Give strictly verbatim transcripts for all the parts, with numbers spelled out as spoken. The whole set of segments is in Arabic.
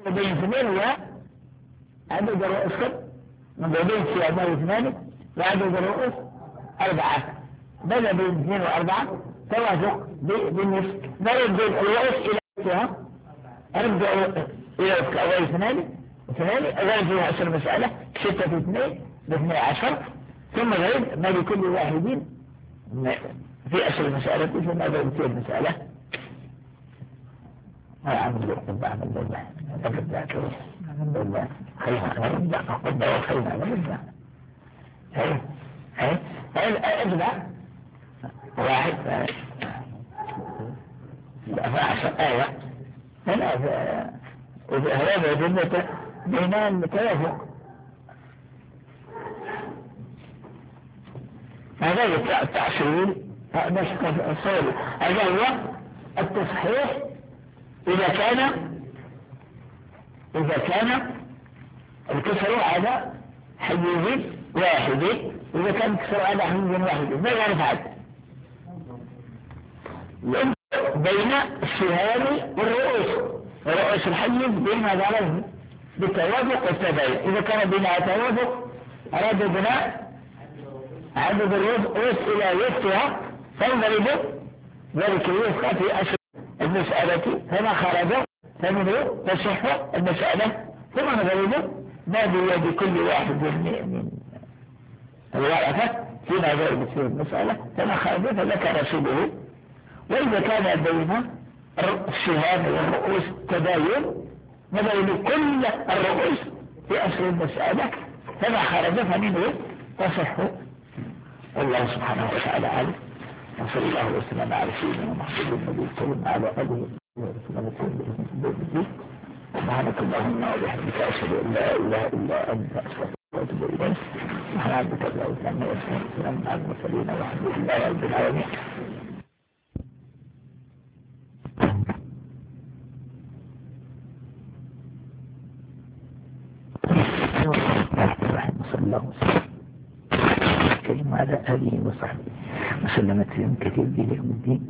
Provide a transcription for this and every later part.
بين اثنين هو عدد الرؤوس كم؟ من بين سيادة اثنان وعدد الرؤوس أربعة. بدأ بين اثنين وأربعة توافق بالنصف. نرد الرؤوس إلى وقتها أرجع إلى أول اثنان اثنان أغير فيها عشر مسألة ستة في اثنين باثنين عشر ثم غير ما لكل واحد في عشر مسألة ثم غير في المسألة. ما عمل بالقبع عمل بالله أبدا كويس عمل بالله خير على بالله قبع وخير على بالله. هاي هاي هاي أبدا واحد فعشر آية هنا هذا جملة بينان التوافق. هذا التعشير هذا الصور هذا هو التصحيح إذا كان إذا كان الكسر على حيز واحد. إذا كان الكسر على حيز واحد ماذا نفعل؟ بين السهام والرؤوس ورؤوس الحيز بين ظلمه بالتوافق والتباين. إذا كان بينها توافق رددنا عدد الرؤوس إلى وسطها فنضرب ذلك الوفق في أصل المسألة فما خرج فمنه تصح المسألة ثم نضرب ما بيد كل واحد من الورقة فيما ضرب فيه المسألة فما خرج فذكر رسوله. وإذا كان بين السهام والرؤوس تباين نضرب كل الرؤوس في أصل المسألة فما خرج فمنه تصح. الله سبحانه وتعالى عليه وصلى الله وسلم على سيدنا محمد النبي الكريم على آله وسلم سبحانك اللهم وبحمدك أشهد أن لا إله إلا أنت أستغفرك وأتوب إليك. سبحان ربك رب العزة عما يصفون وسلام على المرسلين والحمد لله رب العالمين. صلى الله وسلم الكريم على آله وصحبه وسلم تسليما كثيرا إلى يوم الدين.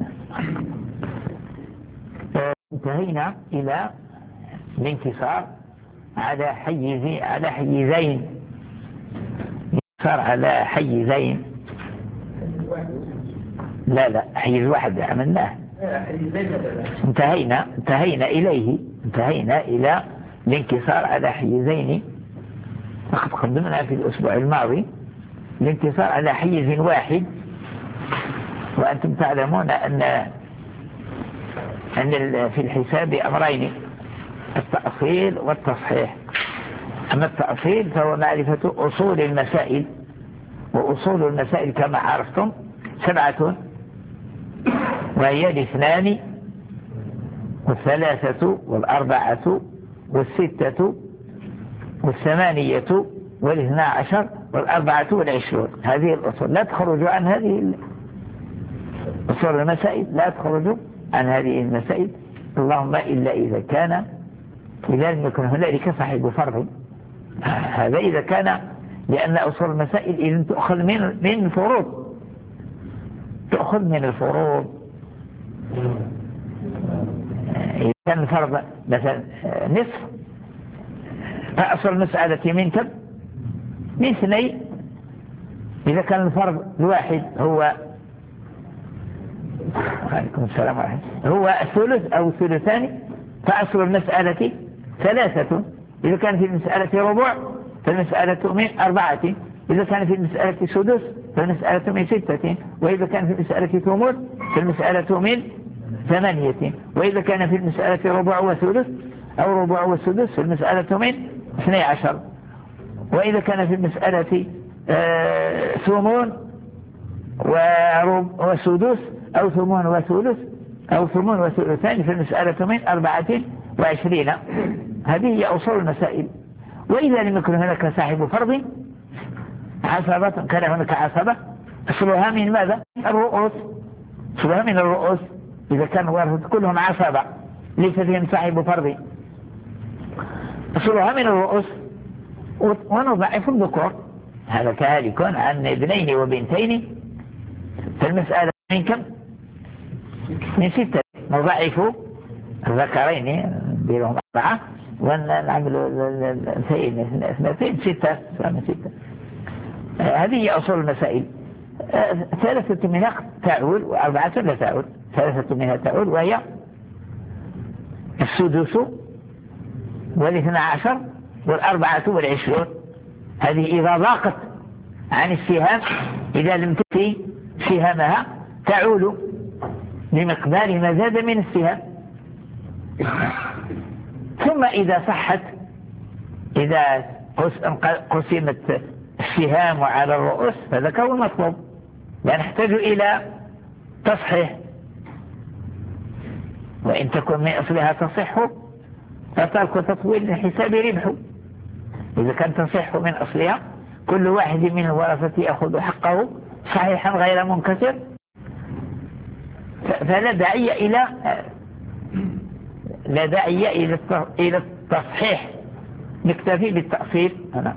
انتهينا إلى الانكسار على حيز على حيزين. انكسار على حيزين لا لا حيز واحد عملناه. انتهينا انتهينا إليه انتهينا إلى الانكسار على حيزين. وقد قدمنا في الأسبوع الماضي الانكسار على حيز واحد. وأنتم تعلمون أن أن في الحساب أمرين التأصيل والتصحيح. أما التأصيل فهو معرفة أصول المسائل وأصول المسائل كما عرفتم سبعة وهي الاثنان والثلاثة والأربعة والستة والثمانية والاثنى عشر والأربعة والعشرون. هذه الأصول لا تخرج عن هذه أصول المسائل لا تخرج عن هذه المسائل اللهم إلا إذا كان إذا لم يكن هنالك صاحب فرض. هذا إذا كان لأن أصول المسائل إذن تأخذ من من الفروض تأخذ من الفروض. إذا كان الفرض مثلا نصف فأصل المسألة من كم؟ من اثنين. إذا كان الفرض الواحد هو عليكم السلام عليكم هو الثلث أو الثلثان فأصل المسألة ثلاثة. إذا كان في المسألة ربع فالمسألة من أربعة. إذا كان في المسألة سدس فالمسألة من ستة. وإذا كان في المسألة ثمن فالمسألة من ثمانية. وإذا كان في المسألة ربع وثلث أو ربع وسدس فالمسألة من اثني عشر. وإذا كان في المسألة آه ثمن وسدس أو ثمن وثلث أو ثمن وثلثان فالمسألة من أربعة وعشرين. هذه هي أصول المسائل. وإذا لم يكن هناك صاحب فرض عصبة كان هناك عصبة أصلها من ماذا؟ الرؤوس. أصلها من الرؤوس. إذا كان الورثة كلهم عصبة ليس فيهم صاحب فرض أصلها من الرؤوس ونضعف الذكور. هذا كذلك عن ابنين وبنتين فالمسألة من كم؟ من ستة. نضعف الذكرين نديرهم أربعة ونعمل اثنين اثنتين ستة ستة. هذه هي أصول المسائل. ثلاثة منها تعول وأربعة لا تعول. ثلاثة منها تعول وهي السدس والاثنى عشر والأربعة والعشرون. هذه إذا ضاقت عن السهام، إذا لم تفي سهامها تعول بمقدار ما زاد من السهام. ثم إذا صحت، إذا قسمت السهام على الرؤوس فذاك هو المطلوب، لا نحتاج إلى تصحيح. وإن تكون من أصلها تصح فترك تطويل الحساب ربح. إذا كان تصح من أصلها كل واحد من الورثة يأخذ حقه صحيحا غير منكسر، فلا داعي إلى لا داعي إلى التصحيح، نكتفي بالتأصيل. أنا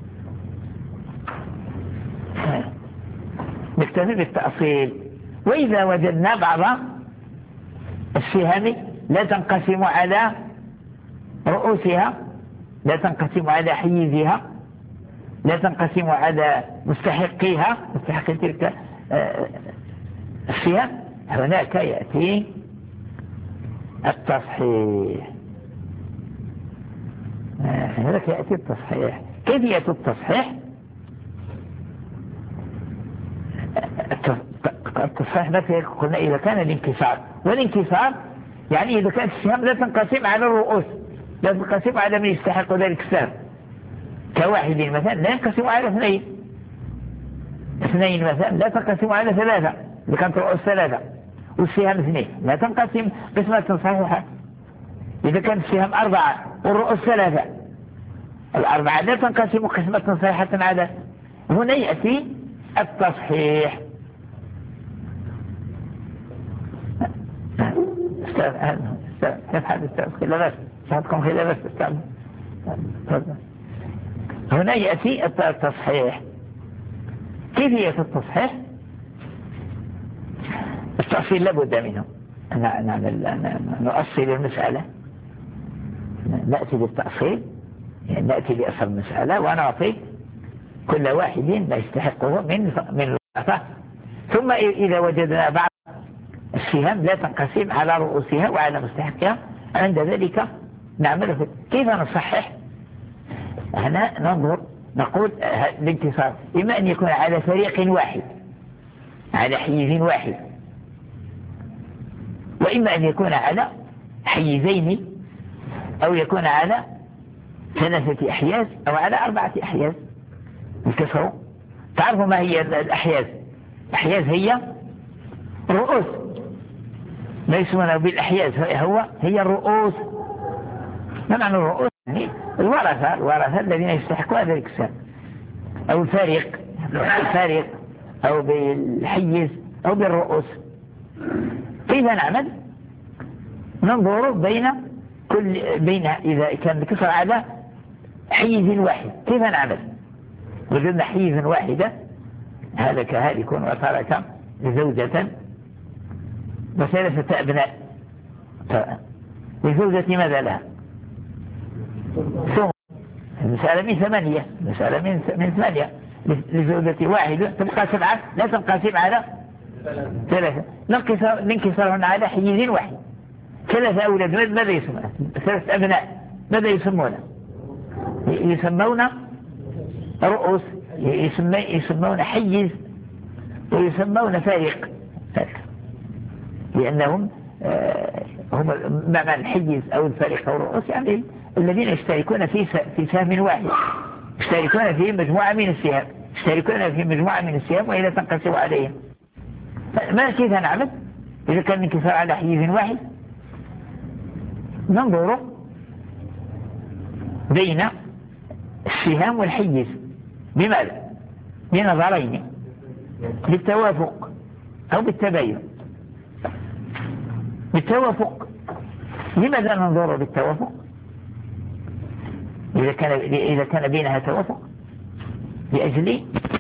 نكتفي بالتأصيل. وإذا وجدنا بعض السهام لا تنقسم على رؤوسها، لا تنقسم على حيزها، لا تنقسم على مستحقيها، مستحقي تلك السهام، هناك يأتي التصحيح. هناك يأتي التصحيح. كيفية التصحيح؟ التصحيح مثلا قلنا إذا كان الانكسار، والانكسار يعني إذا كانت السهام لا تنقسم على الرؤوس، لا تنقسم على من يستحق ذلك السهم، كواحد مثلا لا ينقسم على اثنين، اثنين مثلا لا تنقسم على ثلاثة إذا كانت رؤوس ثلاثة، والسهام اثنين لا تنقسم قسمة صحيحة. إذا كانت السهام أربعة والرؤوس ثلاثة، الأربعة لا تنقسم قسمة صحيحة على. هنا يأتي التصحيح. استاذ استاذ كيف حال استاذ خلافات ساعتكم خلافات استاذ. هنا يأتي التصحيح. كيفية التصحيح؟ التأصيل لابد منه. نعمل نؤصل المسألة، نأتي بالتأصيل، يعني نأتي بأصل المسألة ونعطي كل واحد ما يستحقه من من الوقفة. ثم إذا وجدنا بعض السهام لا تنقسم على رؤوسها وعلى مستحقها، عند ذلك نعمل في كيف نصحح. هنا ننظر نقول الانتصار إما أن يكون على فريق واحد، على حيز واحد، وإما أن يكون على حيزين، أو يكون على ثلاثة أحياز أو على أربعة أحياز. الكسر تعرفوا ما هي الأحياز؟ الأحياز هي الرؤوس، ما يسمونه بالأحياز هو هي الرؤوس. ما معنى الرؤوس؟ يعني الورثة الورثة الذين يستحقون ذلك السهم، أو الفارق الفارق أو بالحيز أو بالرؤوس. كيف نعمل؟ ننظر بين كل بين إذا كان الكسر على حيز واحد كيف نعمل؟ وجدنا حيزا واحدة، هلك هالك وترك زوجة وثلاثة أبناء، لزوجة ماذا لها؟ ثم المسألة من ثمانية، مسألة من من ثمانية، لزوجة واحدة تبقى سبعة لا تنقسم على ثلاثة، ننكسرهن على حيز واحد. ثلاثة أولاد ماذا يسمون؟ ثلاثة أبناء ماذا يسمون؟ يسمون رؤوس، يسمون حيز، ويسمون فارق، لأنهم هم معنى الحيز أو الفارق أو الرؤوس يعني الذين يشتركون في في سهم واحد، يشتركون في مجموعة من السهام، يشتركون في مجموعة من السهام وإذا تنقسم عليهم. ما كيف نعمل؟ إذا كان انكسار على حيز واحد ننظر بين السهام والحيز بماذا؟ بنظرين، بالتوافق أو بالتباين. بالتوافق، لماذا ننظر بالتوافق؟ إذا كان إذا كان بينها توافق لأجل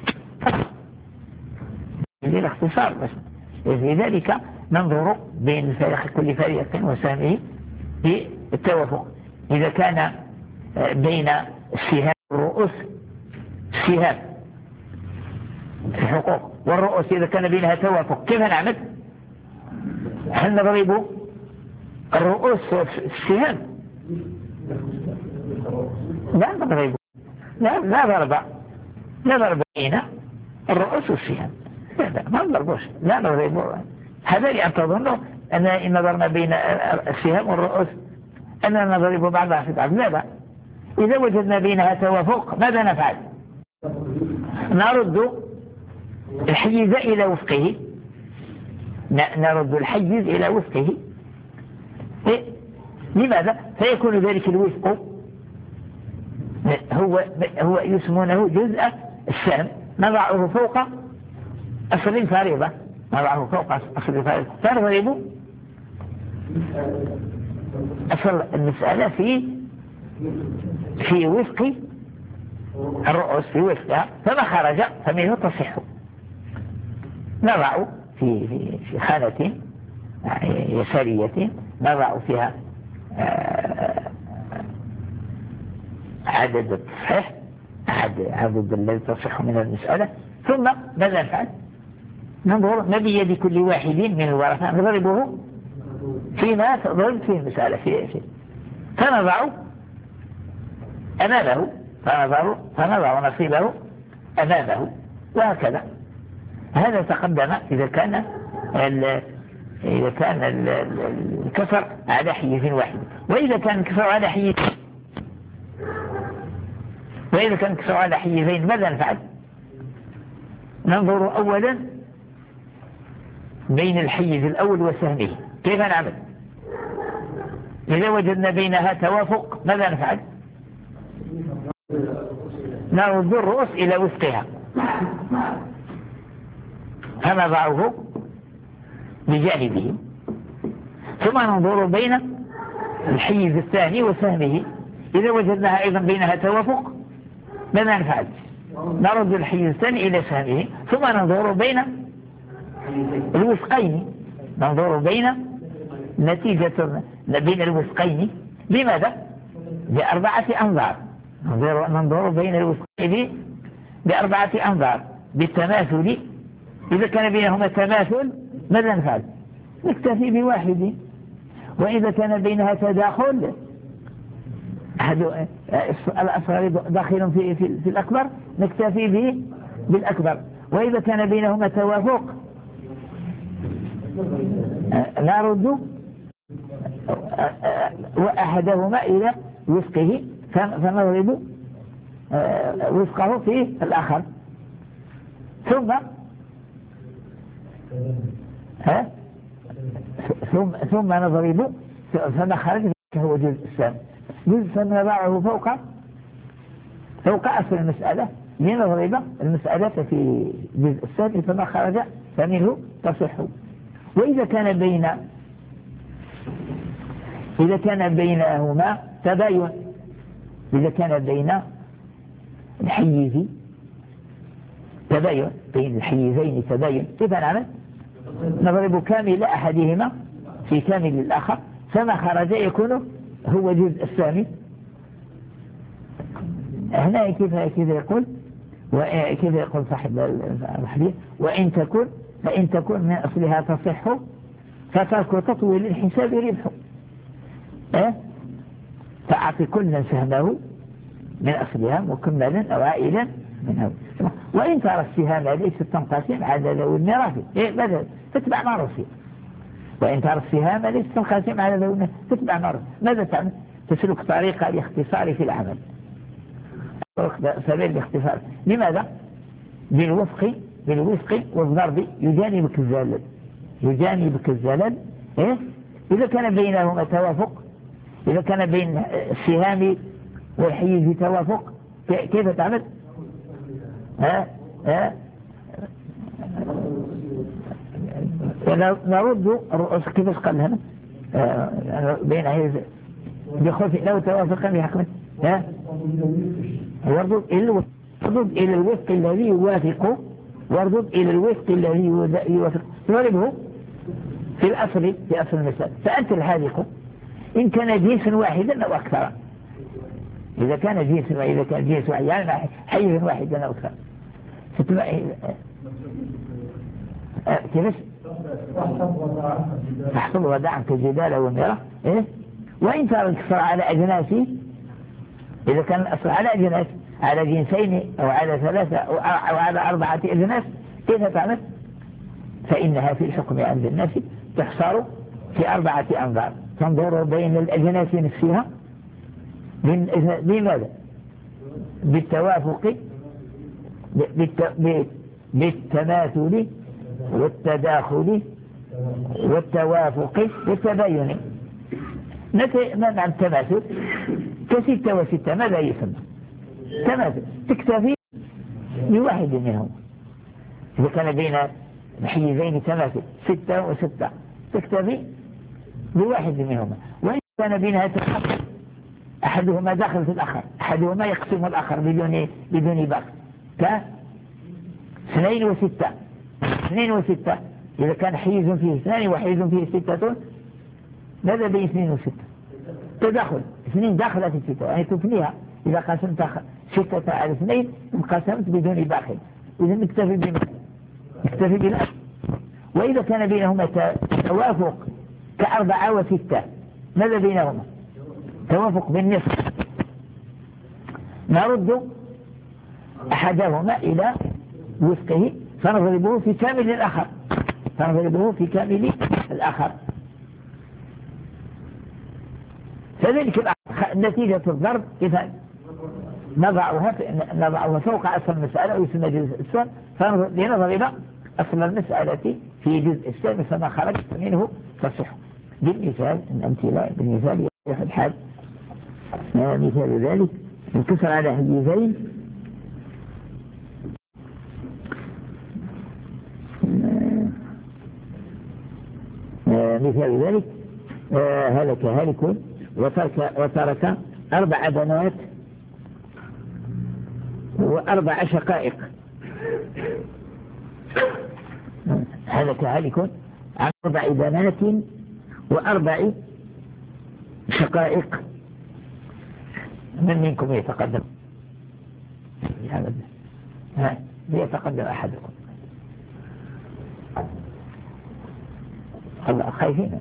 الاختصار بس. لذلك ننظر بين فريق كل فريق وسهمه التوافق إذا كان بين السهام والرؤوس السهام الحقوق والرؤوس إذا كان بينها توافق كيف نعمل؟ هل نضرب الرؤوس السهام؟ لا نضرب لا لا ضرب لا ضرب بين الرؤوس والسهام لا لا ما نضربوش لا نضرب. هذا لأن تظنوا أن إن نظرنا بين السهام والرؤوس أننا نضرب بعضها في بعض. لا لا، إذا وجدنا بينها توافق ماذا نفعل؟ نرد الحيز إلى وفقه نرد الحيز إلى وفقه. إيه؟ لماذا؟ فيكون ذلك الوفق هو هو يسمونه جزء السهم نضعه فوق أصل الفريضة نضعه فوق أصل الفريضة فنضرب أصل المسألة في في وفق الرؤوس في وفقها فما خرج فمنه تصح. نضع في في في خانة يسارية نضع فيها عدد التصحيح عدد الذي تصح من المسألة ثم ماذا نفعل؟ ننظر ما بيد كل واحد من الورثة نضربه فيما تضرب فيه المسألة فيه فيه فنضع أمامه فنضع, فنضع نصيبه أمامه وهكذا. هذا تقدم إذا كان إذا كان الكسر على حيز واحد. وإذا كان الكسر على حيز وإذا كان الكسر على حيزين ماذا نفعل؟ ننظر أولا بين الحيز الأول وسهمه كيف نعمل؟ إذا وجدنا بينها توافق ماذا نفعل؟ نرد الرؤوس إلى وفقها فنضعه بجانبه ثم ننظر بين الحيز الثاني وسهمه. إذا وجدناها أيضا بينها توافق ماذا نفعل؟ نرد الحيز الثاني إلى سهمه ثم ننظر بين الوفقين ننظر بين نتيجة بين الوفقين بماذا؟ بأربعة أنظار ننظر, ننظر بين الوفقين بأربعة أنظار بالتماثل. إذا كان بينهما تماثل ماذا نفعل؟ نكتفي بواحد. وإذا كان بينها تداخل أحد الأصغر داخل في, في, في الأكبر نكتفي به بالأكبر. وإذا كان بينهما توافق نرد وأحدهما إلى وفقه فنضرب وفقه في الآخر ثم ها ثم ثم نضرب فما خرج هو جزء السهم جزء السهم نضعه فوق فوق أصل المسألة لنضرب المسألة في جزء السهم فما خرج فمنه تصح. وإذا كان بين إذا كان بينهما تباين إذا كان بين الحيز تباين بين الحيزين تباين كيف نعمل؟ نضرب كامل أحدهما في كامل الآخر فما خرج يكون هو جزء الثاني. هنا كيف كيف يقول وكيف يقول صاحب الحديث وإن تكن فإن تكن من أصلها تصح فترك تطويل الحساب ربح. أه؟ فأعطي كل سهمه من أصلها مكملا أو عائلا منه. وإن ترى السهام ليست تنقسم على ذوي الميراث إيه بدل تتبع ما رصيد. وإن ترى السهام ليست تنقسم على ذوي الميراث تتبع ما رصيد. ماذا تعمل؟ تسلك طريقة الاختصار في العمل سبيل الاختصار. لماذا؟ بالوفق بالوفق والضرب يجانبك الزلل يجانبك الزلل إيه؟ إذا كان بينهما توافق إذا كان بين السهام والحيز توافق كيف تعمل؟ ها ها نرد الرؤوس كيف قال هنا بين حيز بخوف لو توافقا بحكمه ها وردد إلى الوفق الذي يوافق وردد إلى الوفق الذي يوافق نضربه في الأصل في أصل المسألة. فأنت الحاذق إن كان جنس واحدا أو أكثر. إذا كان جنس إذا كان جنس واحد يعني حيز واحدا أو أكثر كيف تحصل وداعا كالجدال والمرة إيه؟ وإن صار الكسر على أجناسه إذا كان الأصل على أجناس على جنسين أو على ثلاثة أو على أربعة أجناس كيف تعمل؟ فإنها في الحكم عند الناس تحصر في أربعة أنظار تنظر بين الأجناس نفسها بماذا؟ بالتوافق بالتماثل والتداخل والتوافق والتباين. متى معنى التماثل؟ كستة وستة ماذا يسمى؟ تماثل تكتفي بواحد منهم. إذا كان بين حيزين تماثل ستة وستة تكتفي بواحد منهما. وإن كان بينها تحقق أحدهما داخل في الآخر أحدهما يقسم الآخر بدون بدون باق كاثنين وستة اثنين وستة إذا كان حيز فيه اثنان وحيز فيه ستة ماذا بين اثنين وستة؟ تداخل اثنين داخلة في ستة يعني تثنيها. إذا قسمت ستة على اثنين انقسمت بدون باق إذا نكتفي بما نكتفي بالأخر. وإذا كان بينهما توافق كأربعة وستة ماذا بينهما؟ توافق بالنصف نرد أحدهما إلى وفقه فنضربه في كامل الآخر فنضربه في كامل الآخر. فذلك نتيجة الضرب إذا نضعها نضعها فوق أصل المسألة ويسمى جزء السن لنضرب أصل المسألة في جزء السن فما خرج منه تصح. بالمثال الأمثلة بالمثال يصح الحال مثال ذلك انكسر على حيزين مثال ذلك هلك هالك وترك, وترك أربع بنات وأربع شقائق. هلك هالك عن أربع بنات وأربع شقائق. من منكم يتقدم؟ ها ليتقدم أحدكم. الله خايفين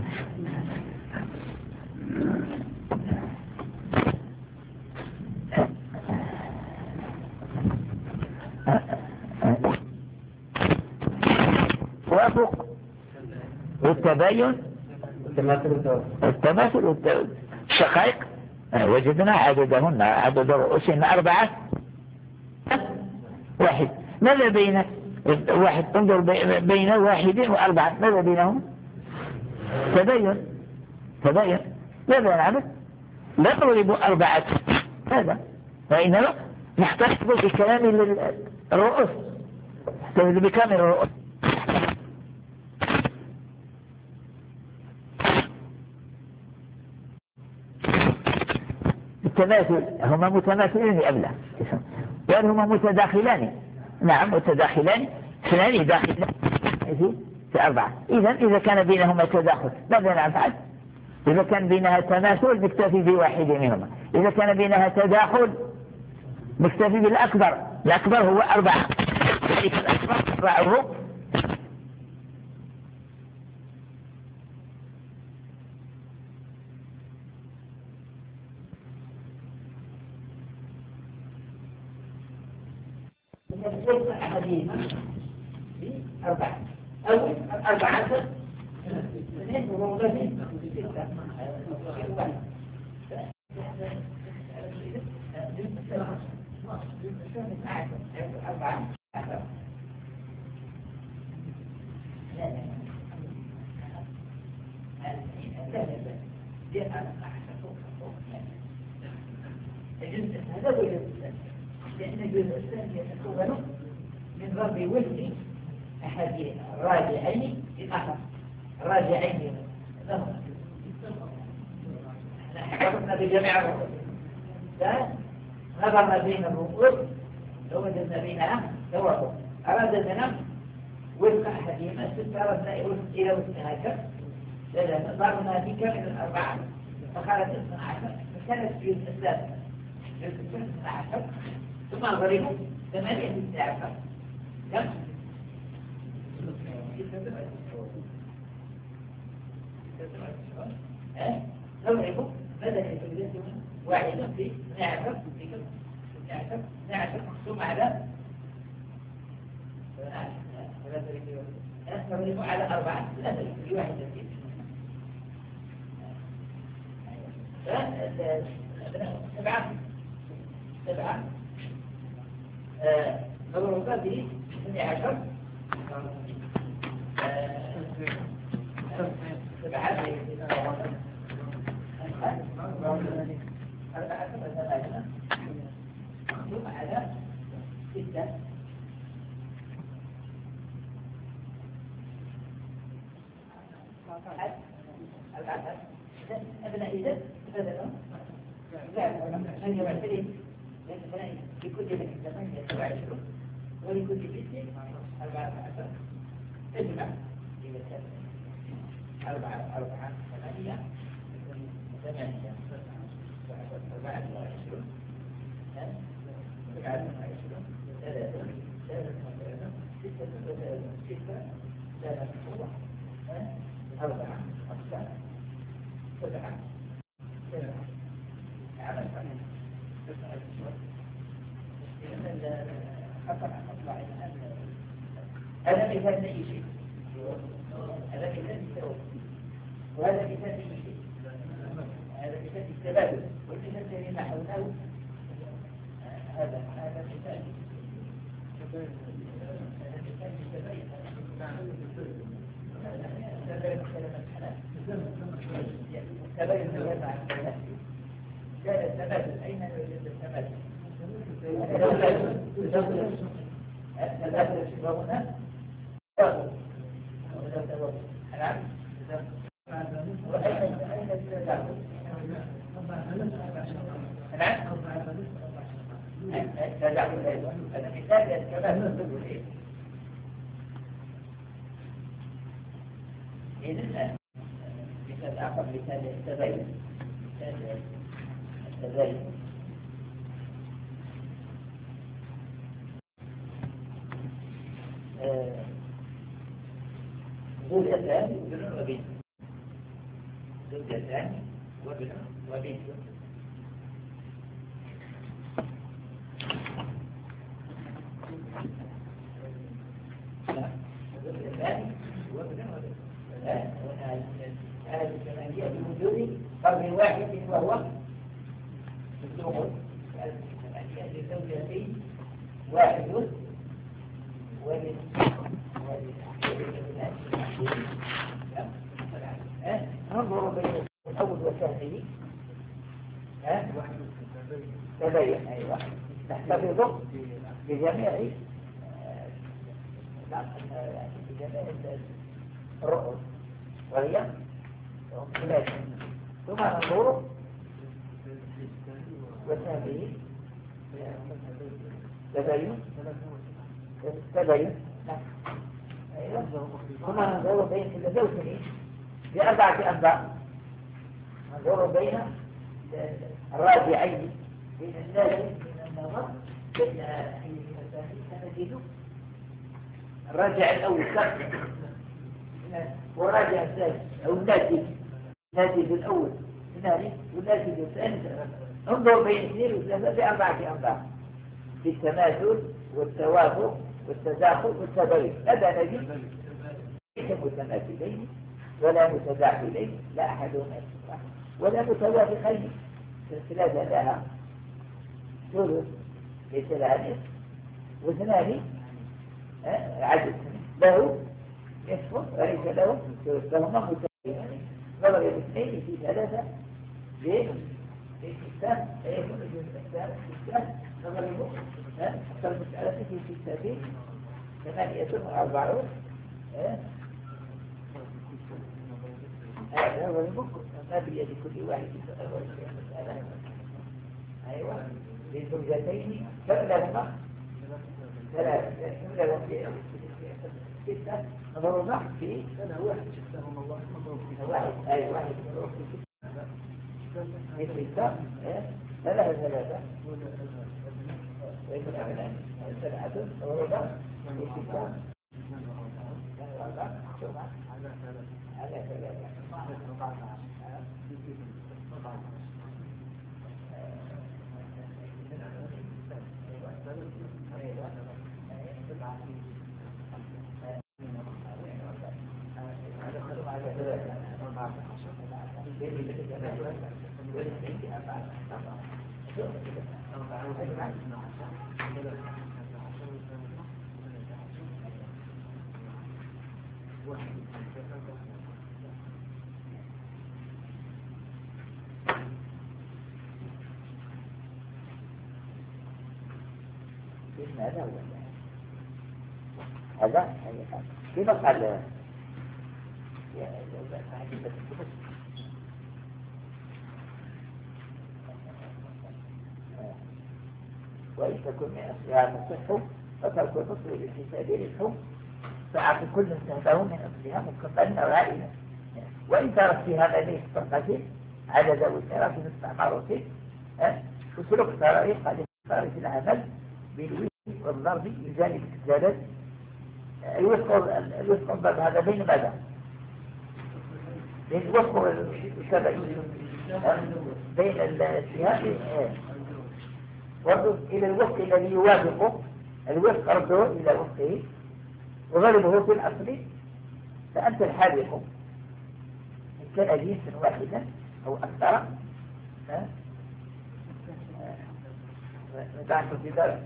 وافق والتباين التماثل والشقائق وجدنا عددهن عدد رؤوسهن أربعة واحد. ماذا بين واحد انظر بين واحد وأربعة ماذا بينهم؟ تباين تباين. ماذا نعمل؟ لا نضرب أربعة هذا وإنما نحتفظ بكامل الرؤوس نحتفظ بكامل الرؤوس. التماثل هما متماثلين أم لا؟ يعني هما متداخلان. نعم متداخلان اثنان داخلان في أربعة. إذا إذا كان بينهما تداخل ماذا نفعل؟ إذا كان بينها تماثل نكتفي بواحد منهما. إذا كان بينها تداخل نكتفي بالأكبر. الأكبر هو أربعة الأكبر أربعه أربعة أو أربعة اثنين ومغلبين لأن الجزء الثاني يتكون من ضرب وزن أحد الراجعين الآخر الراجعين حفظنا بجميع الرؤوس نظرنا بين الرؤوس ووجدنا بينها توافق. أرادنا وزن أحدهما ست أردنا إلى وزن هكذا ضربنا بك من الأربعة فخرج اثنا عشر فكانت في الثالثة اثنا عشر ثم ضربوا ثمانية اثنا عشر كم؟ نضربه بدل الكلمة واحدة في اثنا عشر في كم؟ اثنا عشر اثنا عشر مقسوم على نضربه على أربعة ثلاثة في واحدة في سبعة سبعة نضرب به اثني عشر سبعة أربعة ثمانية مقسوم على ستة العدد أبناء إذا بدأوا ثمانية وعشرين لكل بنت ثمانية سبعة وعشرون ولكل بنت أربعة عشر تجمع أربعة أربعة ثمانية ثمانية أربعة وعشرون سبعة وعشرون ثلاثة ثلاثة ستة ستة ثلاثة أربعة أربعة سبعة سبعة عمل فعلا خطر أطلع هذا مثال لأي شيء هذا مثال للتوازن وهذا مثال لأي شيء هذا مثال للتبادل والمثال الذي نحونه هذا هذا مثال هذا مثال للتبادل تبين الوضع عن الناس كان التبادل أين يوجد التبادل؟ التبادل هنا نعم وأين أين التبادل؟ نعم التبادل أيضا هذا مثال التبادل إذن مثال آخر مثال التبين مثال التبين زوجتان وابن وبنت زوجتان وابن وبنت زوجتان وابن وبنت هذه الثمانية بوجود فرد واحد وهو الزوج الثمانية لزوجتين واحد ولد انظروا بين الأول والثاني تبين أيوة تحتفظ بجميع بجميع الرؤوس وهي ثلاثة ثم ننظر والثاني تبين تبين ثم ننظر بين الزوجين بأربعة أنباء ننظر بين الراجعين بين الناس من النظر بين حين الثاني نجد الراجع الأول وراجع الثاني أو الناتج الناتج الأول الثاني والناتج الثاني انظر بين اثنين وثلاثة بأربعة أنباء بالتماثل والتوافق والتداخل والتباين هذا نجد ليس متماثلين ولا متداخلين لا أحدهما ولا متوافقين الثلاثة لها ثلث ليس لها نصف واثنان عدد له نصف وليس له ثلث لهما متوافقين نظر الاثنين في ثلاثة في في ستة يكون الإنسان ستة نظر أكثر من ثلاثة في ستة ثمانية وأربعون هذا هو الممكن ما بيد كل واحد مسألة أيوة للزوجتين كم لهما ثلاثة كم لهما ستة نظر النحو في سنة واحد شفتهم الله واحد أي واحد ستة ثلاثة ثلاثة ثلاثة وربع ستة على ثلاثة هذا هو هذا كيف قال وإن تكون من أصلها تصح فترك الفصل بالحساب للحكم فأعطي كل انتهته من أصلها مستقلا أو عائلا وإن ترك في هذا ليس فرقة على ذوي الشرف مستعمرته وسلوك طريقة لإخبار في العمل بالوزن والضرب بجانب الزلل الوفق الضرب هذا بين ماذا؟ بين الوفق والشبعي بين السهام وردوا إلى الوفق الذي يوافقه الوفق رده إلى وفقه وغلبه في الأصل فأنت الحالق إن كان جنسا واحدا أو أكثر نتعرف في ذلك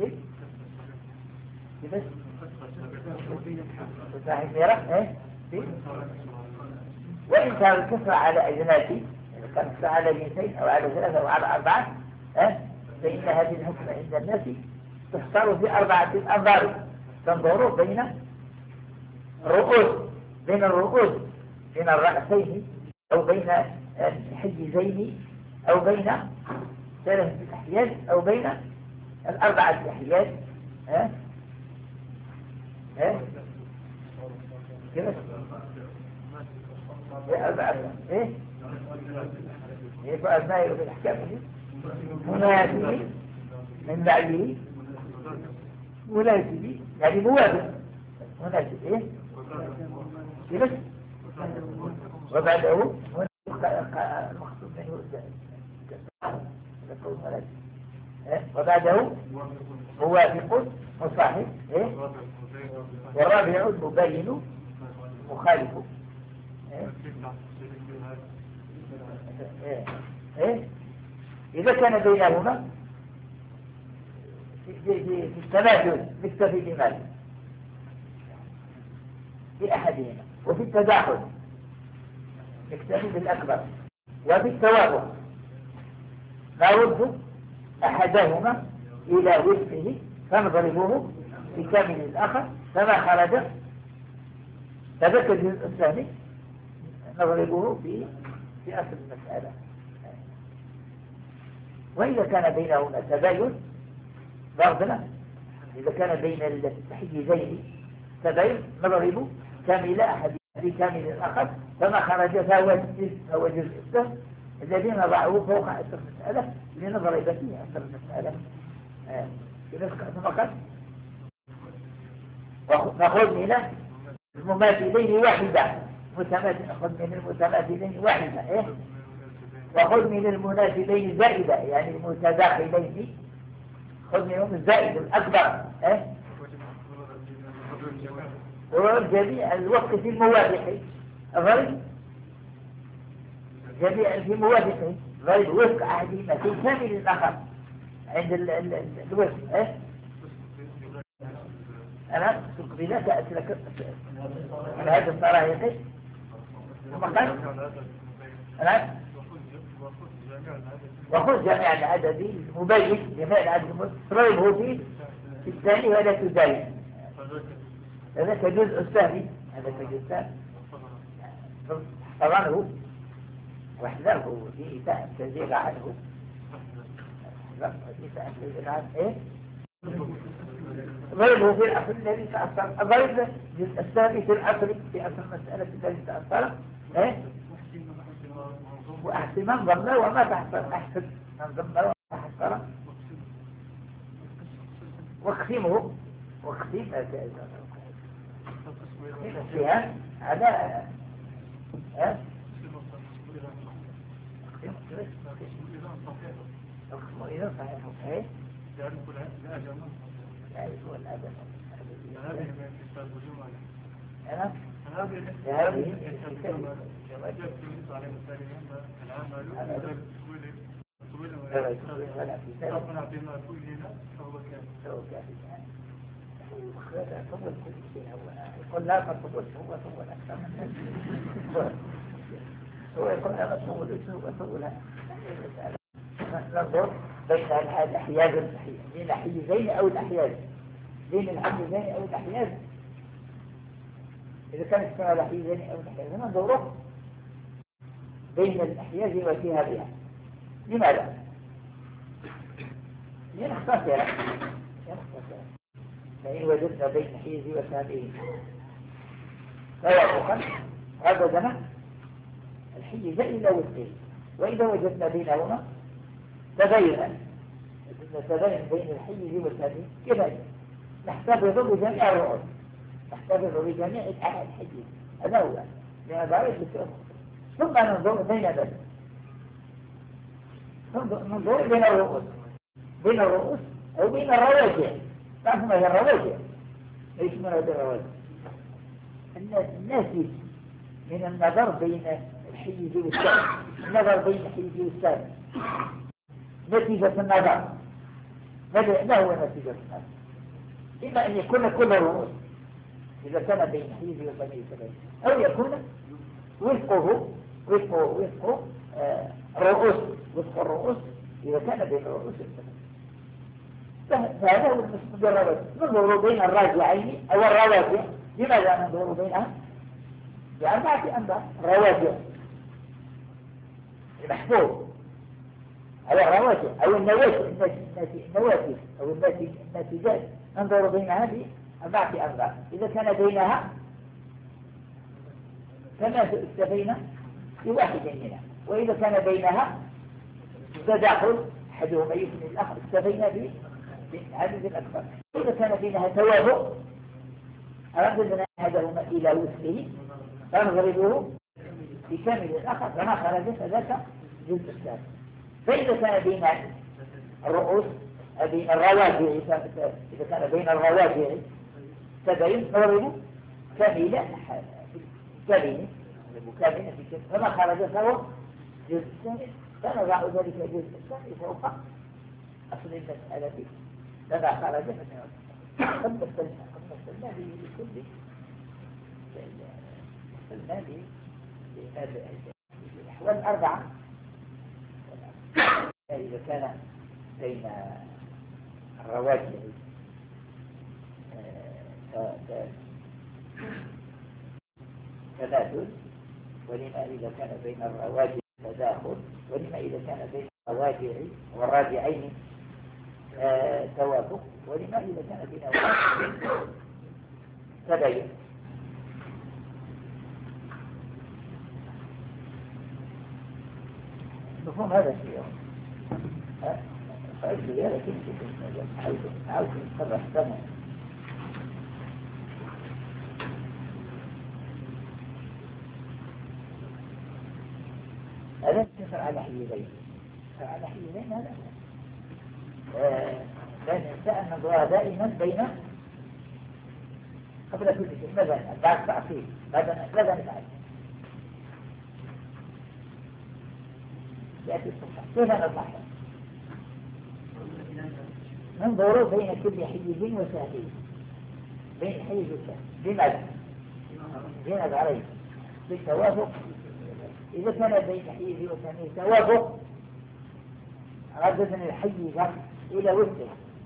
كيف؟ وتاحي ميرا وإن كان الكسرة على أجناسي كان الكسرة على جنسين أو على ثلاثة أو على أربعة فإن هذه الحكمة عند الناس تحصل في أربعة أنظار تنظر بين الرؤوس بين الرؤوس بين الرأسين أو بين الحجزين أو بين ثلاثة الأحياز أو بين الأربعة الأحياز ها ها كيف أربعة إيه إيه فأسمائه في الأحكام مناسبي من بعده مناسبي يعني موافق مناسب إيه كيف وبعده المقصود منه وبعده موافق مصاحب إيه والرابع المبين مخالف إيه إيه إذا كان بينهما في, في, في التماثل نكتفي بماذا في أحدهما وفي التداخل نكتفي بالأكبر وفي التوافق نرد أحدهما إلى وفقه فنضربه في كامل الآخر فما خرج فذاك الجزء الثاني نضربه في في أصل المسألة وإذا كان بينهما تباين ضربنا إذا كان بين الحجزين تباين نضرب كامل أحد في كامل الآخر فما خرج فهو جزء فهو جزء السهم الذي نضعه فوق أصل المسألة لنضرب فيه أصل المسألة ثم قال نأخذ من المماثلين واحدة نأخذ من المتماثلين واحدة إيه؟ وخذ من المناسبين زائدة يعني المتداخلين خذ منهم الزائد الأكبر إيه؟ وجميع الوقت في الموافق غير جميع في موافق غير وفق أحدهما في كامل الآخر عند الوفق إيه؟ أنا بذلك أسلك على هذا الصراحة ثم قال أنا وخذ جميع العدد مبين جميع العدد مضربه فيه في الثاني ولا تزايد هذا جزء الثاني هذا جزء طبعا واحذره في إساءة تزيغ عنه إساءة تزيغ عنه إيه ضربه في الأصل الذي تأثر ضرب الثاني في الأصل في أصل المسألة الذي تأثر إيه وأحسن تحت من ضم وما تحت أحسن من ضم وما تحت واقسمه واقسم فيها هذا ها اقسمه إذا صحيح صحيح يعرف الأدب هذه من كتاب الجمعة أنا هذه يقول لا تطول هو طول أكثر من هو يقول لا تطول هو طول ننظر بين الأحياز بين الحيزين أو الأحياز بين الحيزين أو الأحياز إذا كانت اسمها الحيزين أو الأحياز ننظر بين الأحياز وفيها بها لماذا؟ لنختصر لنختصر فإن وجدنا بين حيز وسابه توافقا عددنا الحيز إلى وسطه وإذا وجدنا بينهما تبينا تبين بين الحيز وسابه كذلك نحتفظ بجميع الرؤوس نحتفظ بجميع الحيز هذا هو لهذا يجب ثم ننظر بين ذلك ننظر بين الرؤوس بين الرؤوس أو بين الرواجع تعرف ما هي الرواجع ايش من هذه الرواجع الناتج من النظر بين الحيز والسابق النظر بين الحيز والسابق نتيجة النظر ما هو نتيجة النظر إما أن يكون كل الرؤوس إذا كان بين حيز وبين سابق أو يكون وفقه وفقه وفقه الرؤوس وفق الرؤوس إذا كان بين الرؤوس والسابق فهذا هو المسلم بالرواجع ننظر بين الراجعين أو الرواجع لماذا ننظر بينها؟ بأربعة أنواع رواجع المحفوظ أو الرواجع أو النواتج النواتج أو الناتجات ننظر بينها بأربعة أنواع إذا كان بينها كما استفينا بواحد منها وإذا كان بينها تداخل أحدهما يثني الآخر استفينا به عدد الأكبر إذا كان بينها توافق رددنا أحدهما إلى وسطه فنضربه بكامل الآخر فما خرج فذاك جزء الثاني فإذا كان بين الرؤوس بين الرواجع إذا كان بين الرواجع تبين نضربه كاملة كاملة مكاملة فما خرج فهو جزء الثاني فنضع ذلك الجزء الثاني فوق أصل المسألة لما خرج قد مثلنا قد مثلنا لكل مثلنا الأحوال الأربعة إذا كان بين الرواجع تبادل ولما إذا كان بين الرواجع تداخل ولما إذا كان بين الرواجع والراجعين آه، توافق ولما إذا كان بين الرواجع تبين مفهوم هذا الشيء فأجل لي لكن عاوز نصرح سنة هذا تسر على حيزين تسر على حيزين هذا لا ننسى أن نظرها دائما بين قبل كل شيء ماذا بعد تعطيل ماذا نفعل يأتي الصفحة كيف نصحح ننظر بين كل حيز وسهل بين حيز وسهل بماذا زينب عليه بالتوافق إذا كان بين حيز وسهل توافق رددنا الحيز إلى وسطه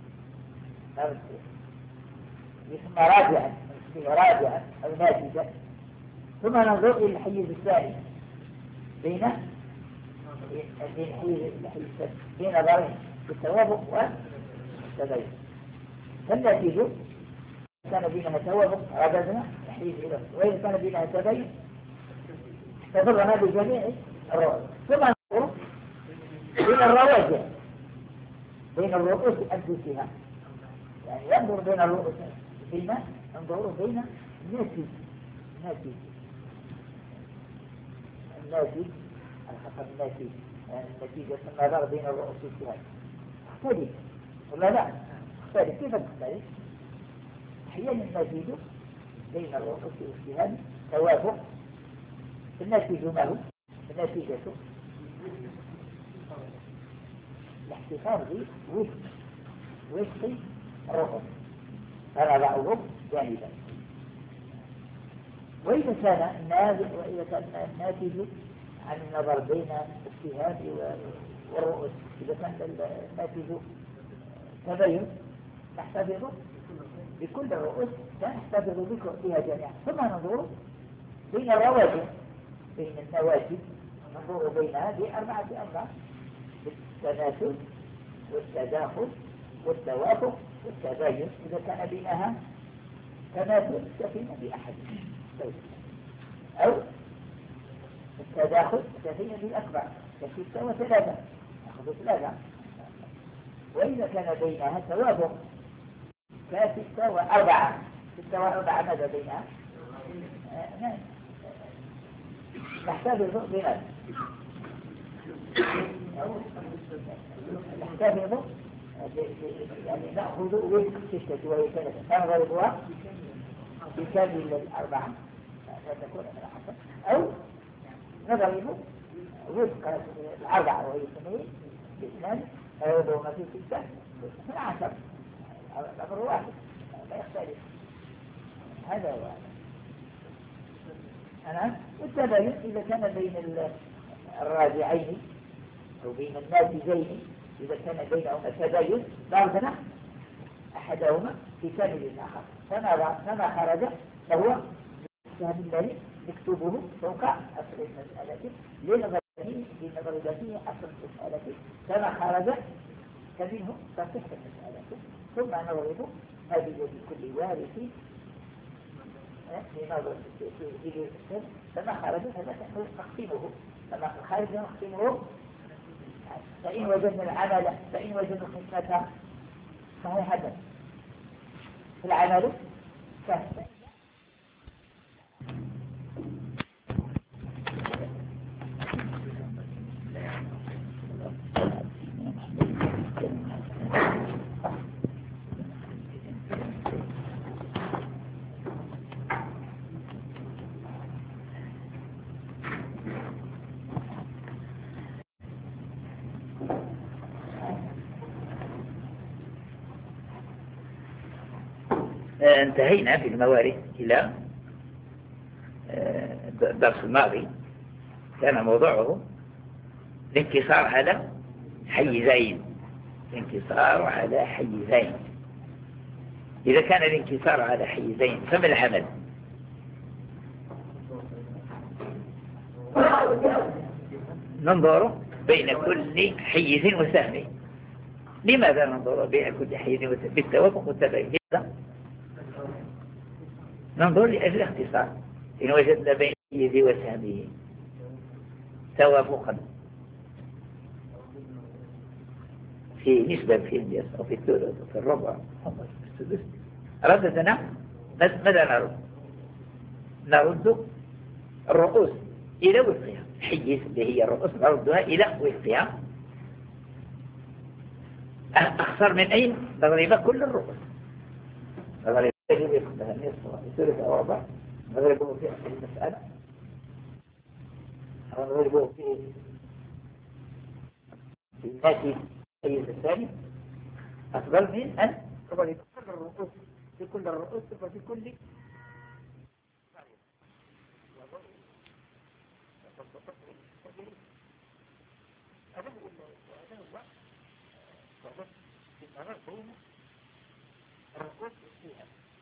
يسمى راجعا راجعا أو ناتجا ثم ننظر إلى الحيز الثاني بين بين حيز الحيز بين ضرين بالتوافق والتبين فالنتيجة كان بينها توافق رددنا الحيز إلى وإذا كان بينها تبين احتفظنا بجميع الرؤوس ثم ننظر بين الرواجع بين الرؤوس أنفسها، يعني ينظر بين الرؤوس بين ينظر بين الناتج الناتج الناتج الحكم الناتج النتيجة النظر بين الرؤوس والسهام تختلف ولا لا؟ تختلف. كيف تختلف؟ أحيانا النتيجة بين الرؤوس والسهام توافق. النتيجة ما هو؟ النتيجة الاحتفاظ بوفق وفق الرؤوس فنضعه جانبا. وإذا كان الناتج وإذا كان الناتج عن النظر بين السهام والرؤوس، إذا كان الناتج تبين نحتفظ بكل الرؤوس نحتفظ بها جميعا. ثم ننظر بين الرواجع بين النواتج ننظر بينها بأربعة أنواع: التناسل والتداخل والتوافق والتباين. إذا كان بينها تناسل اكتفينا بأحد أو التداخل اكتفينا بالأكبر كفي السوى ثلاثة نأخذ ثلاثة. وإذا كان بينها توافق كفي السوى أربعة. في السوى أربعة ماذا بينها؟ آه نحتفظ بماذا؟ نحتفظ يعني نأخذ وفق ستة وهي ثلاثة فنضربها بكامل الأربعة لا تكون من الحسن، أو نضرب وفق الأربعة وهي اثنين باثنان فيضربها في ستة من عشر. الأمر واحد لا يختلف. هذا هو أنا والتباين إذا كان بين الراجعين أو بين الناتجين، إذا كان بينهما تباين ضربنا أحدهما في كامل الآخر فما خرج فهو السهم الذي نكتبه فوق أصل المسألة لنظر ذاته أصل المسألة فما خرج فمنه تصح المسألة. ثم نضرب هذه لكل وارث في نظر في السهم فما خرج هذا نقسمه فما خرج نقسمه. فإن وجدنا العمل فإن وجدنا قسمتها صحيحة في العمل سهل. انتهينا في الموارث إلى الدرس الماضي. كان موضوعه الانكسار على حيزين. الانكسار على حيزين. إذا كان الانكسار على حيزين فما العمل؟ ننظر بين كل حيز وسهم. لماذا ننظر بين كل حيز وسهم؟ بالتوافق والتباين. ننظر لأجل اختصار. إن وجدنا بين حيز وسهمه توافقا في نسبة في الجس أو في الثلث أو في الربع أو في السدس رددنا ماذا نرد؟ نرد الرؤوس إلى وفقها. حيز اللي هي الرؤوس نردها إلى وفقها. أخسر من أين؟ نضرب كل الرؤوس. نضرب مثلا نصف ثلث أو ربع نضربه في أصل المسألة أو نضربه في في الناتج الحيز الثاني أفضل من أن نضرب كل الرؤوس في كل الرؤوس وفي كل الرؤوس فيها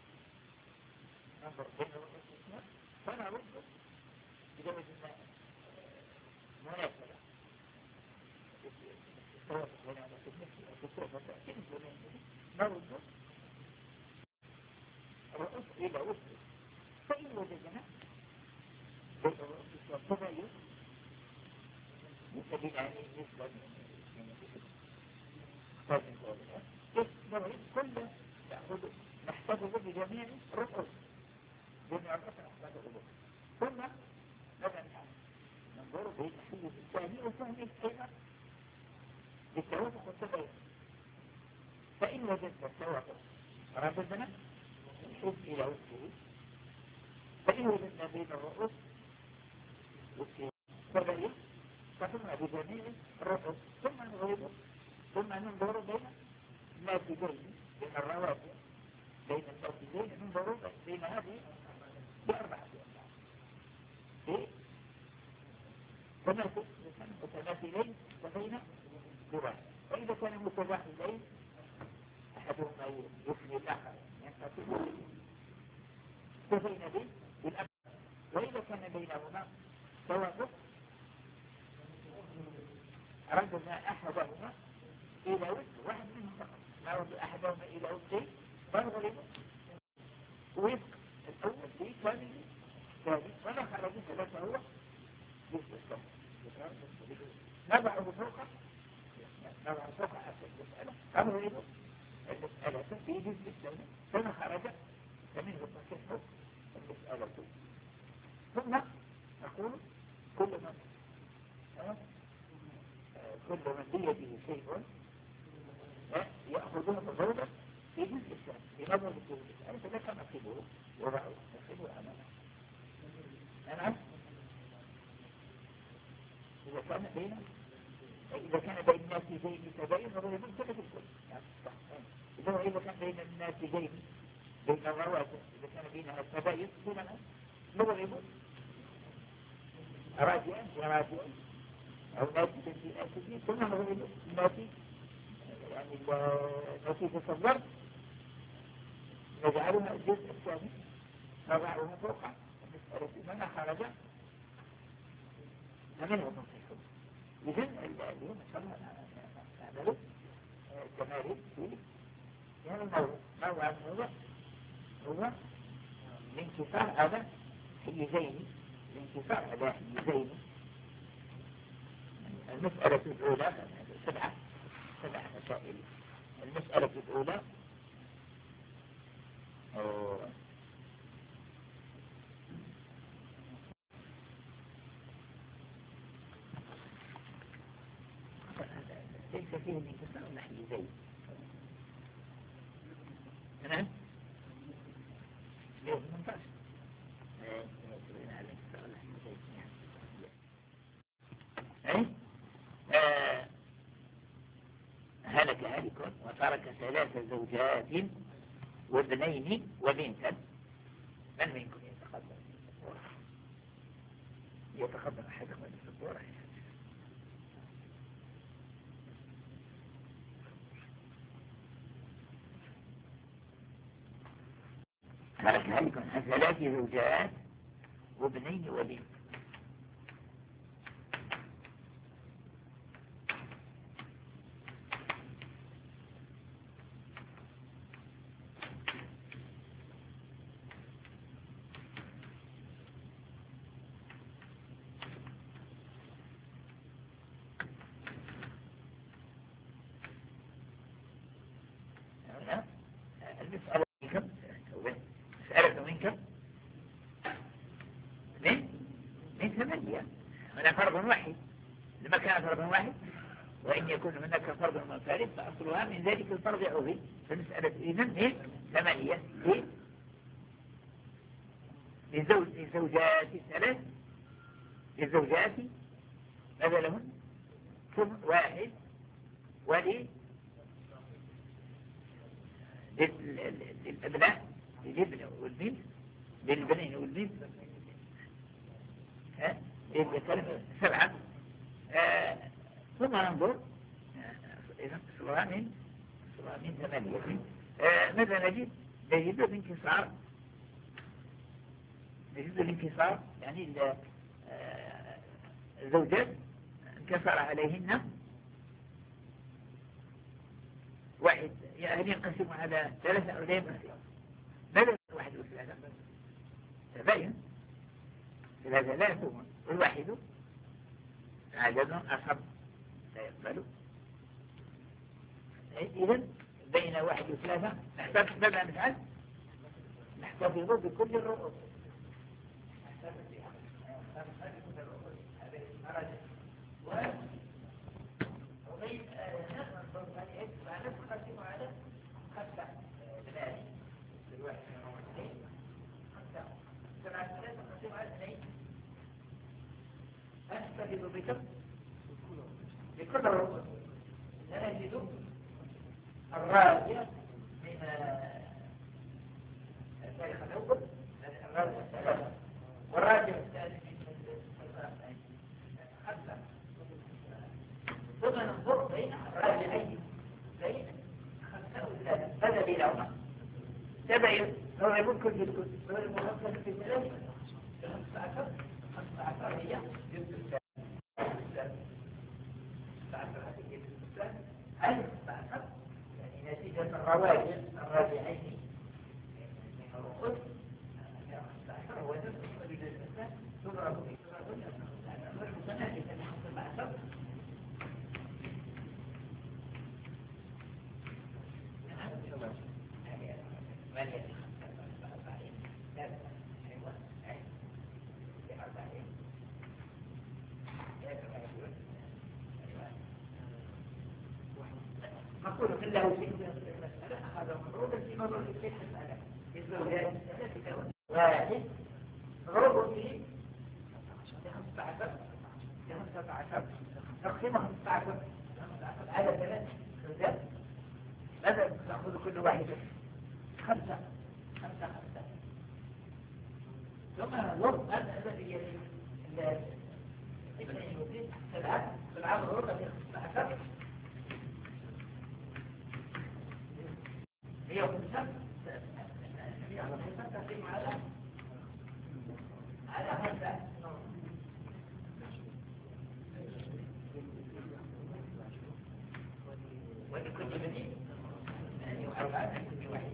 ننظر بين الرؤوس فيها فنرد إذا وجدنا مناسبة التوافق بين الرؤوس والصوفة نرد الرؤوس إلى وفق. فإن وجدنا بين الرؤوس والتباين نستبين عن نسبة يحتاج من كل يأخذ نحتاجه بجميع الرؤوس جميع الرؤوس نحتاجه به ثم ماذا نفعل؟ ننظر بالحيز الثاني وفهم الكلمة بالتوافق والتباين فإن وجدت التوافق رددنا نحب إلى وجهه فإن وجدنا بين الرؤوس والتباين فقمنا بجميع الرؤوس ثم نغيبه ثم ننظر بين الناتجين بين الرواتب بين الناتجين ننظر بين هذه بأربعة أنواع إيه؟ تناسب متماثلين وبين جواه وإذا كان متباعدين أحدهما يفني الآخر ينقسم فبين به بالأكثر وإذا كان بينهما توافق ردنا أحدهما إلى وجه واحد منهم فقط نرد أحدهما إلى وجه فنغلب وفق الأول في كامل ثاني وما خرج ثلاثة هو جزء نضعه فوق نضعه فوق أسفل المسألة فنغلب المسألة في جزء الثاني فما خرج فمنه تصح المسألة ثم نقول كل من كل من بيده شيء يأخذون مزودا في جزء الثاني لماذا يقول الآن فذلك نقله وضعه نقله أمامه نعم إذا كان بين إذا كان بين الناتجين تباين فهو يكون كذا في الكل إذا إذا كان بين الناتجين بين الرواتب إذا كان بينها التباين بينها نغلب راجعا وراجعا أو ناتجا في ناتجين ثم نغلب الناتج يعني النتيجة الضرب نجعلها الجزء الثاني نضعها فوق المسألة من خرج فمنه نصيحه إذن اليوم إن شاء الله نعمل التمارين في يعني الموضوع موضوع الموضوع هو الانكسار على حيزين الانكسار على حيزين المسألة الأولى سبعة سبع مسائل المسألة الأولى ليس فيه الانكسار نحن زي تمام ليه ممتاز ايه هلك هالك وترك ثلاث زوجات وابنين وبنتا من منكم يتقدم يتقدم أحدهم في الدورة هلك هالك عن ثلاث زوجات وابنين وبنت المسألة من كم؟ مسألة من كم؟ من؟ من ثمانية هنا فرض واحد لما كان فرض واحد وإن يكون هناك فرض منفرد فأصلها من ذلك الفرض عوضي فمسألة إذن من ثمانية للزوج للزوجات الثلاث للزوجات ماذا لهن؟ ثم واحد ولي للأبناء للابن والبنت للبنين والبنت ها للكلمة سبعة آه. ثم ننظر إذا صورة من صورة من ثمانية آه. ماذا نجد؟ نجد الانكسار نجد الانكسار يعني آه. الزوجات انكسر عليهن واحد هل ينقسم على ثلاثة أو لا ينقسم ماذا واحد وثلاثة تبين ثلاثة لا يكون والواحد عدد أصحب لا يقبل إذا بين واحد وثلاثة نحتفظ بما نفعل نحتفظ بكل الرؤوس وبين نقسم على خمسة ثلاثة الواحد اثنين خمسة سبعة ثلاثة نقسم على اثنين أستفيد بكم بكل الرؤوس نجد الراجع من التاريخ الأول الراجع الثلاثة والراجع الثالث خمسة ثم ننظر بين الراجعين بين خمسة وثلاثة هذا بينهما تبعين هو يمكن بالكل هو المركز في الثلاثة خمسة عشر خمسة عشر هي جزء الثالث خمسة عشر هذه جزء الثالث هل خمسة عشر يعني نتيجة الرواجع الراجعين من الرؤوس خمسة عشر هو نفسه بجزء الثالث تضرب في تضرب المتناهي خمسة عشر نقول كله في المسألة هذا مضروب في مضروب في المسألة الزوجات واحد ضرب في خمسة عشر خمسة عشر نقسمه خمسة عشر على ثلاث رجال ماذا نأخذ كل واحد خمسة خمسة خمسة ثم نضرب هذا الذي يلي ابن يوسف سبعة سبعة ضرب في خمسة عشر هي خمسة هي خمسة تقسم على على خمسة ولكل بديل يعني أربعة كل واحد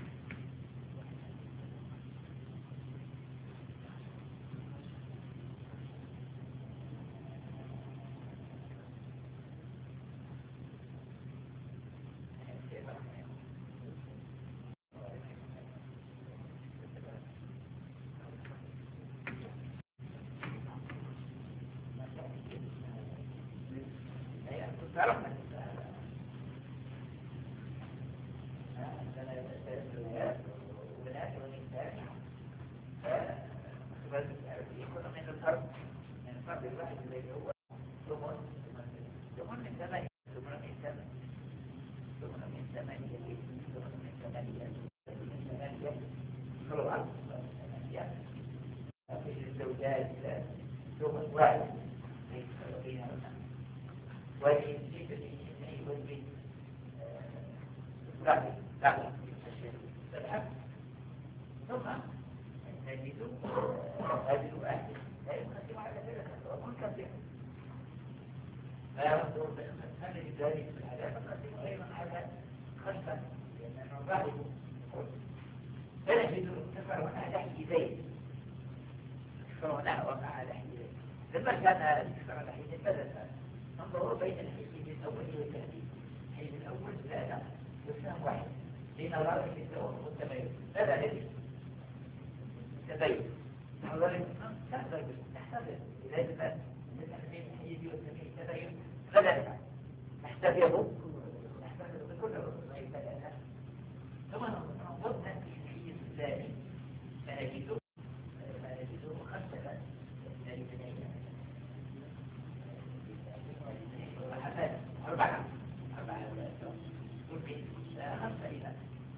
لما كان الفكرة الحين بدأ ننظر بين الحين الأول والثاني الحين الأول ثلاثة والثاني واحد بين الرابع والتباين ماذا نجد؟ التباين نحن نحتفظ إذا جبت الحين الحين والثاني التباين ماذا نحتفظ نحتفظ بكل الرسول ثلاثة ثم ننظر في الحين الثاني فنجده فنجده خمسة أربعة أربعة ممكن خمسة إلى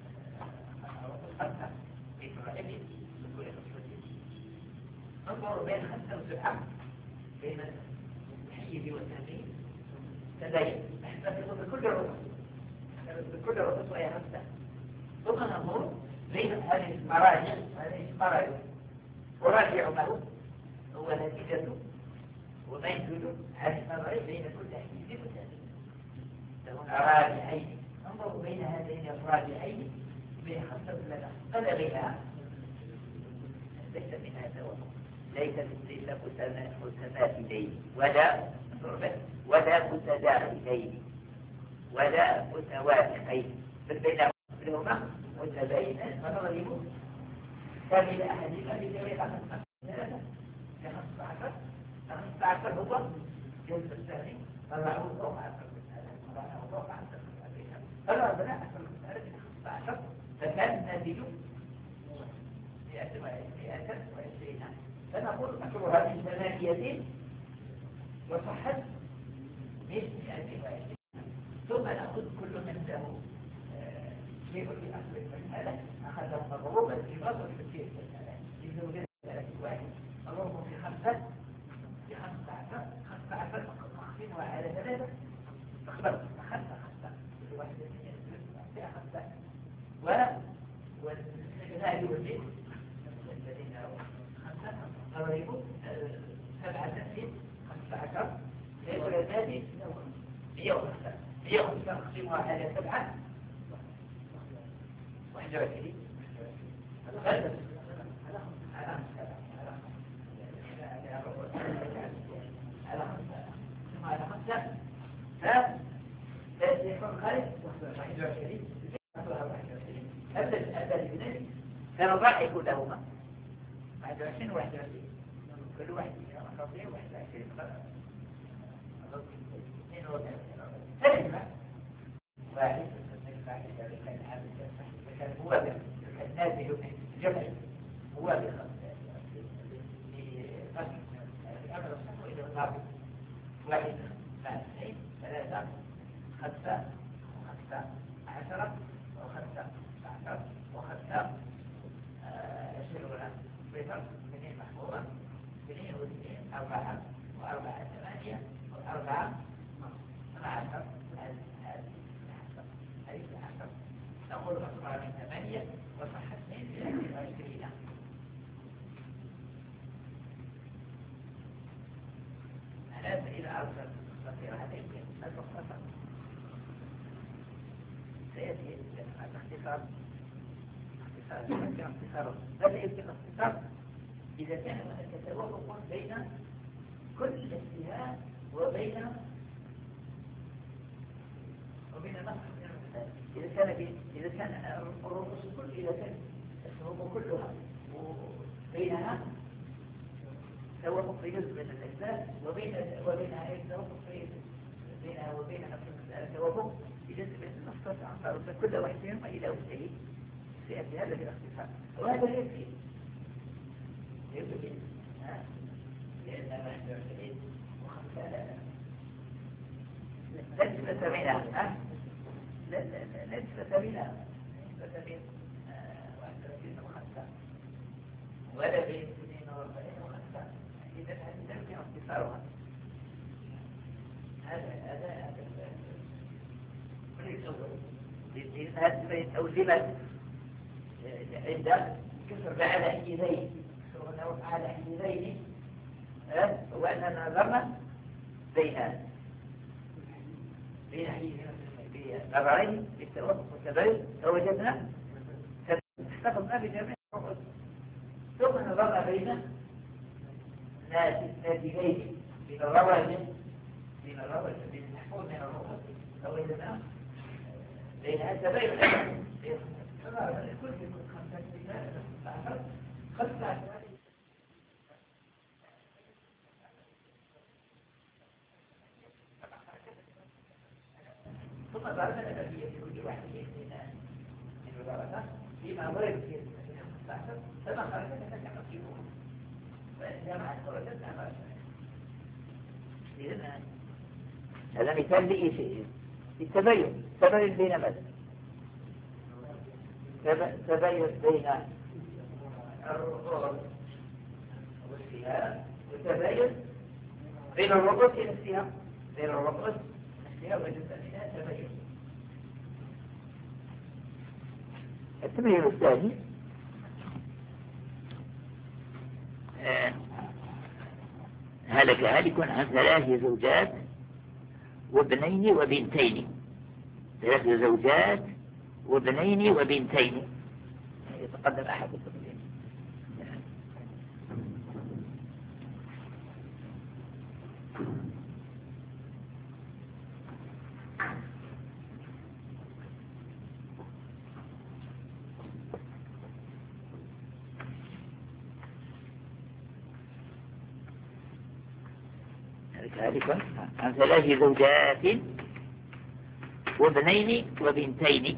خمسة في فرائض بكل خمسة ننظر بين خمسة وسبعة بين الحيز والتهذيب تبين نحتفظ بكل الرؤوس نحتفظ بكل الرؤوس وهي خمسة ثم ننظر بين هذه المراجع هذه المراجع وراجع له هو نتيجته وما يوجد هذه المراجع بين كل حيز والتهذيب لهم راجعين انظروا بين هذين الراجعين بين خمسة لنا قلبها ليس منها سواء ليس إلا متماثلين ولا ولا متداخلين ولا متوافقين بينهما متباينان فنضرب كامل أحدهما بجميع خمسة ثلاثة خمسة عشر خمسة عشر هو جزء الثاني فالمعروف فوق عشر فالمعروف فوق عشر فلا بناء عشر خمسة عشر فكان الناتج مئة وعشرين فنقول أشهر هذه ثمانية وصحت من مئة وعشرين ثم نأخذ كل من له شيء في أصل المسألة أخذه مضروبا في مصر في الشيء المسألة في زوجين ثلاثة واحد مضروب في خمسة في خمسة عشر خمسة عشر مخفينها على ثلاثة أخبر خمسة خمسة كل واحد في خمسة و والنادي والبيت الذين خمسة مضروب سبعة ست خمسة عشر ليس الذاتي مئة وخمسة مئة وخمسة مخفينها على سبعة واحد وعشرين على على خمسة ها يكون خارج واحد وعشرين أبدا أبدا الاثنين كان ضاحك لهما واحد وعشرين وواحد وعشرين كل واحد خمسين وواحد وعشرين اثنين وثلاثين واحد هو النازل جمع هو بخمسة الأمر الصحو إلى الغابة واحد اثنين ثلاثة خمسة وخمسة عشرة وخمسة عشر وخمسة عشرون بيتر اثنين محفوظة اثنين واثنين أربعة وأربعة ثمانية وأربعة عشر هذه عشر نقول أصبح من ثمانية وصحت من عشرين هذا إذا أرسل مصير هذا يمكن أن تختصر سيأتي الاختصار اختصار يمكن اختصاره بل يمكن اختصار إذا كان هناك توافق بين كل اجتهاد وبين وبين نقص إذا كان إذا كان الرؤوس كل إذا كان الشروط كلها وبينها توافق في جزء من الأجزاء وبين وبينها توافق في بينها وبين نفس المسألة توافق في جزء من النص عن كل واحد منهما إلى وجهه سيأتي هذا في الاختصار وهذا يكفي يكفي لأن واحد وعشرين وخمسة لا نسبة منها لا لا لا نسبة منها نسبة بين واحد وعشرين وخمسة ولا بين اثنين وأربعين وخمسة إذا هذا يمكن اختصارها هذا هذا هذا كل الأول هذا بين أوزمة عند كسر على حينين كسر على حينين وأننا نظرنا بين بين حينين نظرين بالتوافق والتباين فوجدنا استفدنا بجميع الرؤوس ثم نظرنا بين ناتجين من الروابط من الروابط من المحفوظ من الرؤوس فوجدنا بينها التباين كل خمسة عشر خمسة عشر ثم ضربنا الأبية في كل واحد من من الضربات فيما ضرب في المستعصر فما خرجت تتكلم فيهم فجمع الدرجات مع إذن هذا مثال لإيش التبين تبين بين ماذا تبين بين الرؤوس والسهام وتبين بين الرؤوس والسهام بين الرؤوس والسهام التبين الثاني هلك هالك عن ثلاث زوجات وابنين وبنتين ثلاث زوجات وابنين وبنتين يتقدم أحد الطفلين ثالثا عن ثلاث زوجات وابنين وبنتين.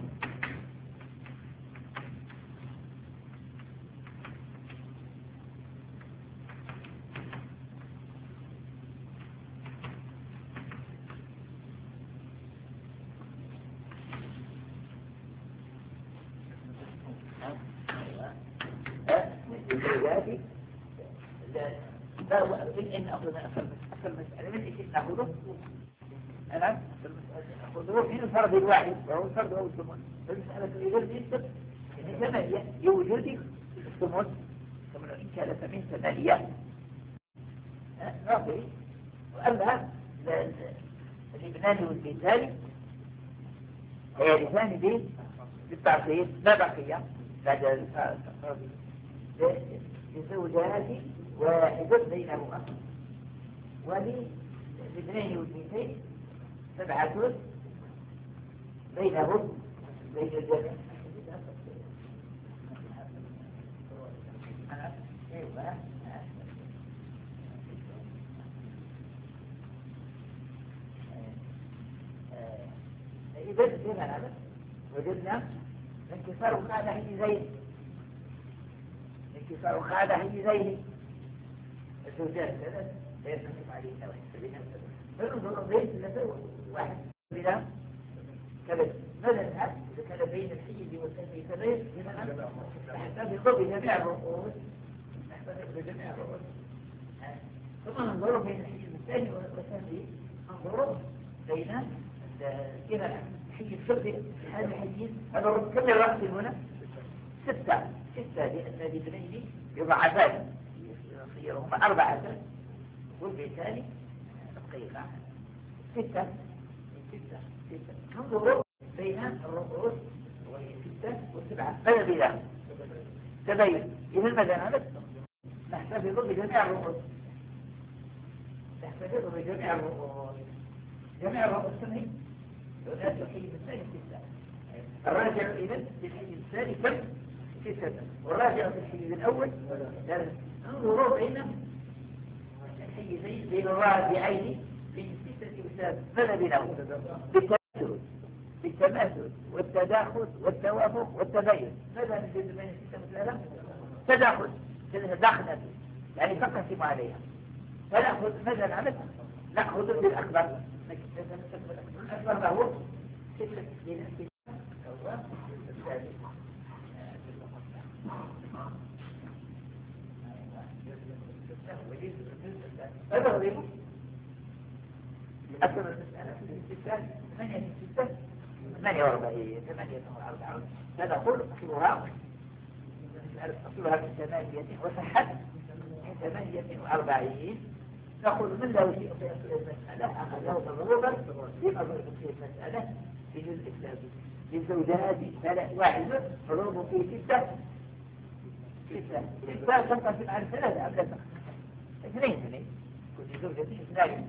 إن أخذ أصل المسألة من إيش نأخذه؟ أنا أخذه من الفرد الواحد وهو الفرد وهو الثمن. المسألة يقول يثبت إن ثمانية لوجود الثمن ثمن إن كان ثمين ثمانية نعطي. وأما الابنان والبنتان هيرثان به بالتعقيد لا بقية بعد الفرد لزوجات واحد بينهما وللاثنين والبنتين سبعة بينهم بين الجميع. إذا كنا هذا وجدنا انكسار خادع حيزين انكسار خادع حيزين الزوجات ثلاث لا ينقسم عليه نوعين فننظر بين ثلاثة واحد بلا كذا. ماذا نفعل إذا كان بين الحيز والثاني كذلك لماذا نحتاج بضرب جميع الرؤوس نحتاج بجميع الرؤوس ثم ننظر بين الحيز الثاني والثاني ننظر بين كذا الحيز الفردي في هذا الحيز هذا كم الرأس هنا ستة ستة لأن الاثنين يضعفان يصيرهما أربعة والبيتان دقيقة ستة ستة ستة. ننظر بين الرؤوس وهي ستة وسبعة ماذا بلا تبين. إذا ماذا نعمل؟ نحتفظ بجميع الرؤوس نحتفظ بجميع الرؤوس جميع الرؤوس سمعي وذات الحي الثاني ستة. الراجع إذن للحي الثاني كم؟ ستة. والراجع في الحي الأول ثلاثة. ننظر بين الحيزين بين الراجعين بين ستة وسبعة ماذا بينهم؟ بالتماثل بالتماثل والتداخل والتوافق والتباين. ماذا نجد بين ستة وثلاثة؟ تداخل تداخل يعني تقسم عليها. فنأخذ ماذا نعمل؟ نأخذ بالأكبر الأكبر ما هو ستة من فنغرب أكثر المسألة في الستة ثمانية من ستة ثمانية وأربعين ثمانية وأربعين فنقول أصلها أصلها من ثمانية وصحت من ثمانية وأربعين. نقول من له شيء في أصل المسألة أخذه مضروبا في مضروب في المسألة في جزء الثاني للزوجات ثلاث واحد مضروب في ستة ستة ستة تنقسم على ثلاثة أبدا اثنين اثنين كل زوجة اثنين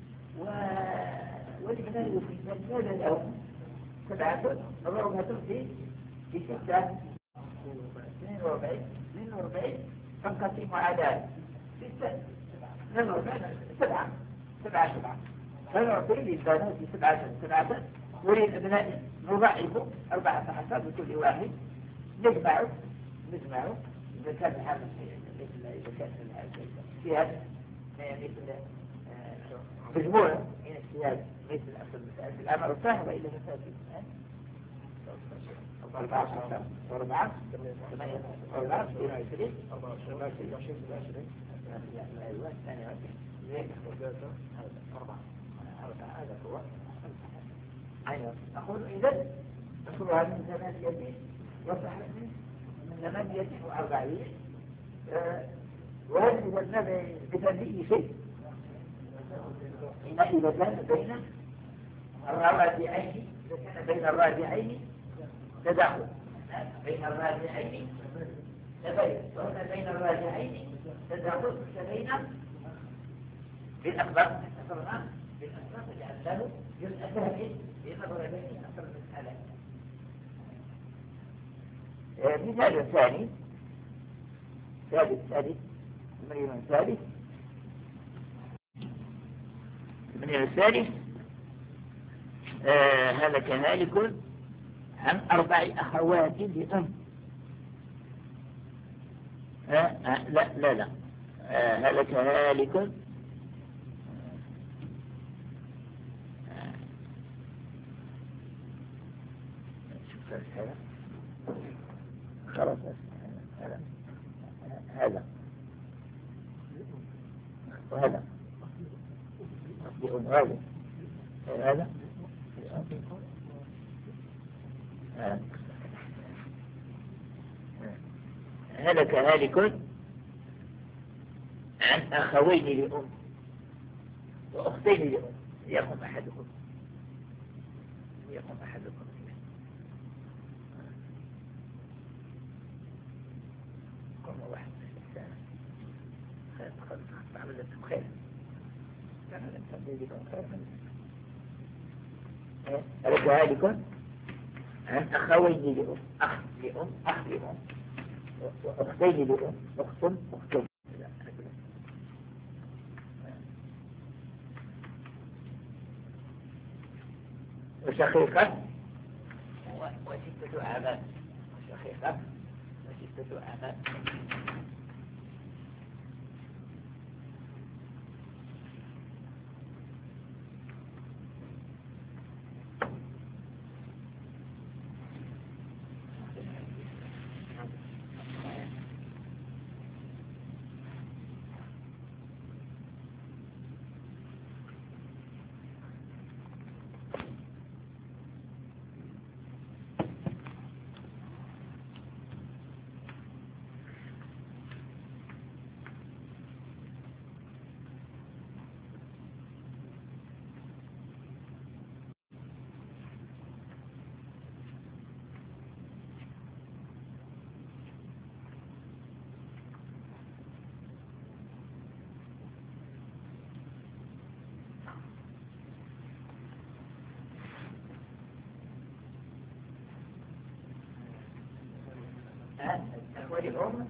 والابنان في ماذا لهم سبعة مضروبها تمشي في ستة اثنين وأربعين اثنين وأربعين تنقسم على ستة اثنين وأربعين سبعة سبعة سبعة فنعطي للبنات سبعة سبعة وللابناء نضاعف أربعة حساب لكل واحد نجمعه نجمعه إذا كان الحامل مثل إذا كان في هذا مثل مجموعة من السياج مثل أصل المسائل الأمر الصاحبة إلى مسائل أربعة عشر وأربعة ثمانية أربعة اثنين وعشرين أربعة عشرين أيوة ثانية وعشرين أربعة أربعة هذا هو أيوة. أقول إذا أصلها من ثمانية وصح من ثمانية وأربعين وهل إذا النبي بتنبيه شيء حينئذ كان بين الراجعين إذا كان بين الراجعين تداخل بين الراجعين تبين وهنا بين الراجعين تداخل بين بالأكبر أصلنا بالأكبر لأنه جزء ثاني بنظر إليه أصل المسألة. مثال ثاني ثالث ثالث مريم ثالث من الثالث آه هلك هالك عن أربع أخوات لأم. آه آه لا لا لا آه هلك هالك آه شوف هذا خلاص هذا هذا وهذا هذا هذا هلك هالك عن أخوين لأم وأختين لأم يقوم أحدكم يقوم أحدكم قم واحد خير خير عمل لكم خير كان لم تبديكم خير هلك هالك عن أخوين لأم أخ لأم أخ لأم وأختين لأم أخت أختين وشقيقة وستة أعمام وشقيقة وستة أعمام أخوة الأم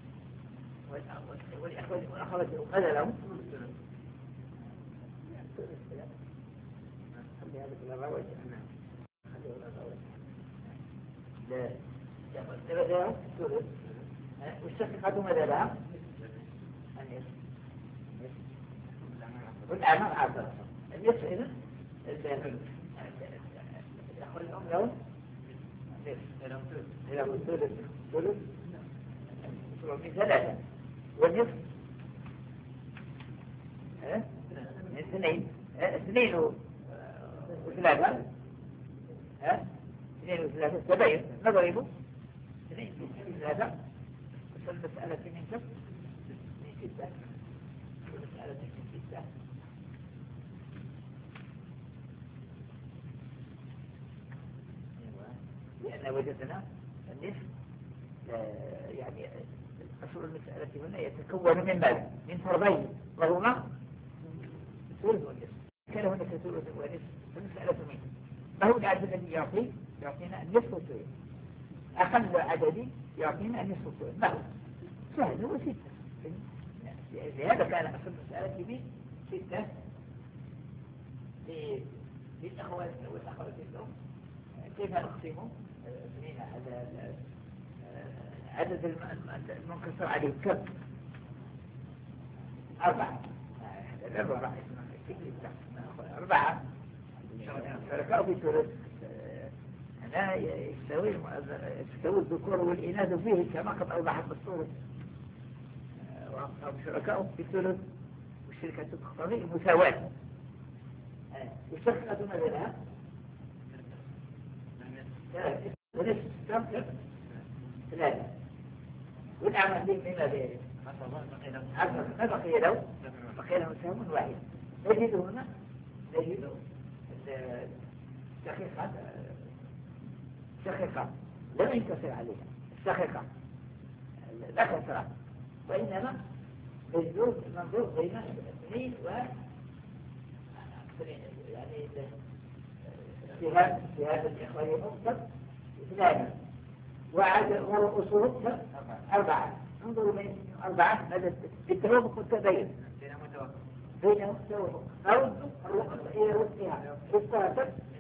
والأخوة الأم ماذا لهم؟ خلي هذا في الروج خليه ولا الروج لا يأخذ لهم الثلث والشقيقة ماذا لها؟ والأعمام عشرة النصف إذن الأخوة الأم لهم لهم الثلث ثلث من ثلاثة والنصف اثنين اثنين وثلاثة اثنين وثلاثة تبين نضربه اثنين وثلاثة المسألة من كم؟ من ستة المسألة من ستة لأن وجدنا النصف يعني أصل المسألة هنا يتكون من ماذا؟ من فرضين وهما الثلث والنصف كان هناك ثلث ونصف المسألة منه ما هو العدد الذي يعطي؟ يعطينا النصف والثلث أقل عدد يعطينا النصف والثلث ما هو؟ سهل هو ستة لهذا كان أصل المسألة به ستة للأخوات والأخوات الأم كيف نقسمه؟ اثنين على عدد المنكسر عليه كم؟ أربعة أربعة أربعة شركاء في ثلث لا يستوي يستوي الذكور والإناث فيه كما قد أوضحت بالصورة شركاء في ثلث والشركة تقتضي المساواة والشركة ماذا لها؟ ونصف كم كم؟ ثلاثة والأعمال دي مما بيرد ما بقي له بقي له سهم واحد نجد هنا نجد الشقيقة الشقيقة لم ينتصر عليها الشقيقة لا كسرة وإنما نجد منظور بين اثنين و يعني في هذا في هذا الإخوة المفضل اثنان وعدد ورؤوسهم أربعة انظروا من أربعة هذا التوافق والتبين بينهم التوافق نرد الرؤوس إلى رؤوسها بالتوافق